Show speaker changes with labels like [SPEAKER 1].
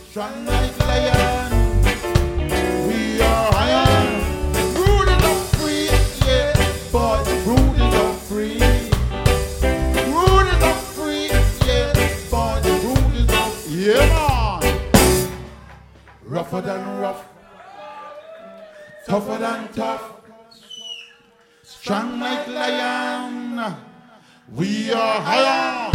[SPEAKER 1] Strong like lion. We are iron. Rooted up free, yeah, boy. Rooted up free. Rooted up free, yeah, boy. Rooted up, yeah, man. Rougher than rough, tougher than tough. Strong like lion. We are iron.